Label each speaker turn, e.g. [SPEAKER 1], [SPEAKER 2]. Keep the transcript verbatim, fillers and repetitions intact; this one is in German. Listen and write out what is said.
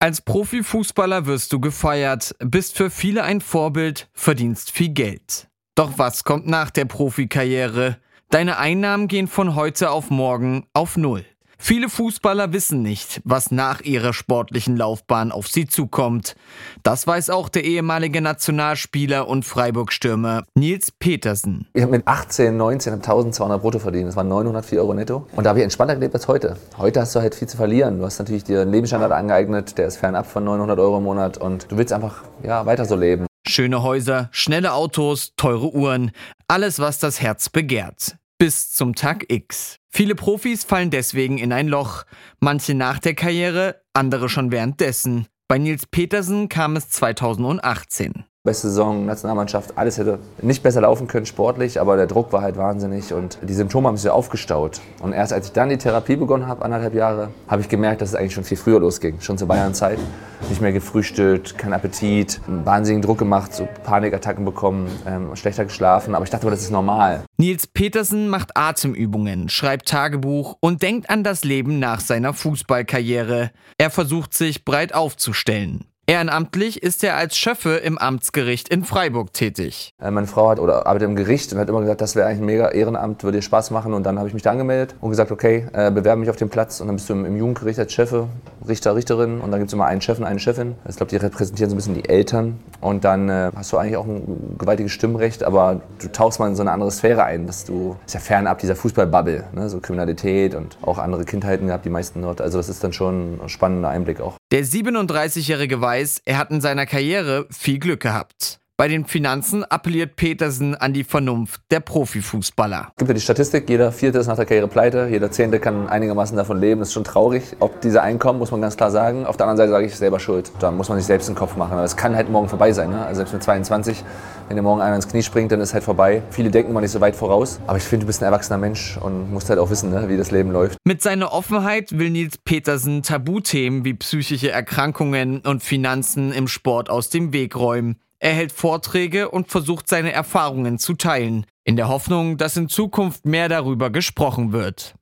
[SPEAKER 1] Als Profifußballer wirst du gefeiert, bist für viele ein Vorbild, verdienst viel Geld. Doch was kommt nach der Profikarriere? Deine Einnahmen gehen von heute auf morgen auf Null. Viele Fußballer wissen nicht, was nach ihrer sportlichen Laufbahn auf sie zukommt. Das weiß auch der ehemalige Nationalspieler und Freiburg-Stürmer Nils Petersen.
[SPEAKER 2] Ich habe mit achtzehn, neunzehn eintausendzweihundert brutto verdient. Das waren neunhundertvier Euro netto. Und da habe ich entspannter gelebt als heute. Heute hast du halt viel zu verlieren. Du hast natürlich dir einen Lebensstandard angeeignet, der ist fernab von neunhundert Euro im Monat. Und du willst einfach ja, weiter so leben.
[SPEAKER 1] Schöne Häuser, schnelle Autos, teure Uhren. Alles, was das Herz begehrt. Bis zum Tag X. Viele Profis fallen deswegen in ein Loch. Manche nach der Karriere, andere schon währenddessen. Bei Nils Petersen kam es zweitausendachtzehn.
[SPEAKER 2] Beste Saison, Nationalmannschaft, alles hätte nicht besser laufen können sportlich, aber der Druck war halt wahnsinnig und die Symptome haben sich aufgestaut. Und erst als ich dann die Therapie begonnen habe, anderthalb Jahre, habe ich gemerkt, dass es eigentlich schon viel früher losging, schon zur Bayernzeit. Nicht mehr gefrühstückt, kein Appetit, einen wahnsinnigen Druck gemacht, so Panikattacken bekommen, ähm, schlechter geschlafen, aber ich dachte, das ist normal.
[SPEAKER 1] Nils Petersen macht Atemübungen, schreibt Tagebuch und denkt an das Leben nach seiner Fußballkarriere. Er versucht sich breit aufzustellen. Ehrenamtlich ist er als Schöffe im Amtsgericht in Freiburg tätig.
[SPEAKER 2] Meine Frau hat oder arbeitet im Gericht und hat immer gesagt, das wäre eigentlich ein mega Ehrenamt, würde dir Spaß machen. Und dann habe ich mich da angemeldet und gesagt, okay, äh, bewerbe mich auf den Platz. Und dann bist du im, im Jugendgericht als Schöffe, Richter, Richterin. Und dann gibt es immer einen Chef und eine Chefin. Ich glaube, die repräsentieren so ein bisschen die Eltern. Und dann äh, hast du eigentlich auch ein gewaltiges Stimmrecht, aber du tauchst mal in so eine andere Sphäre ein. Dass du, ist ja fernab dieser Fußballbubble, ne? So Kriminalität und auch andere Kindheiten gehabt, die meisten dort. Also das ist dann schon ein spannender Einblick auch.
[SPEAKER 1] Der siebenunddreißigjährige weiß, er hat in seiner Karriere viel Glück gehabt. Bei den Finanzen appelliert Petersen an die Vernunft der Profifußballer.
[SPEAKER 2] Es gibt ja die Statistik, jeder Vierte ist nach der Karriere pleite, jeder Zehnte kann einigermaßen davon leben. Das ist schon traurig. Ob diese Einkommen, muss man ganz klar sagen. Auf der anderen Seite sage ich, selber schuld. Da muss man sich selbst den Kopf machen. Aber es kann halt morgen vorbei sein. Ne? Also selbst mit zweiundzwanzig, wenn dir morgen einer ins Knie springt, dann ist halt vorbei. Viele denken mal nicht so weit voraus. Aber ich finde, du bist ein erwachsener Mensch und musst halt auch wissen, ne, wie das Leben läuft.
[SPEAKER 1] Mit seiner Offenheit will Nils Petersen Tabuthemen wie psychische Erkrankungen und Finanzen im Sport aus dem Weg räumen. Er hält Vorträge und versucht, seine Erfahrungen zu teilen, in der Hoffnung, dass in Zukunft mehr darüber gesprochen wird.